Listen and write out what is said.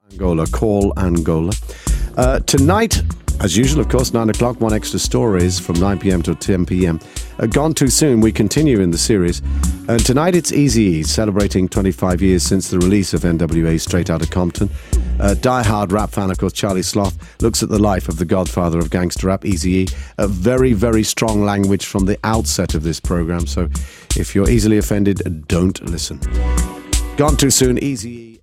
Angola, Call Angola. Tonight, as usual, of course, 9 o'clock, one extra stories from 9 p.m. to 10 p.m. Gone Too Soon, we continue in the series. And tonight it's Eazy-E, celebrating 25 years since the release of NWA Straight Outta Compton. Die-hard rap fan, of course, Charlie Sloth, looks at the life of the godfather of gangster rap, Eazy-E. A very, very strong language from the outset of this program, so if you're easily offended, don't listen. Gone Too Soon, Eazy-E.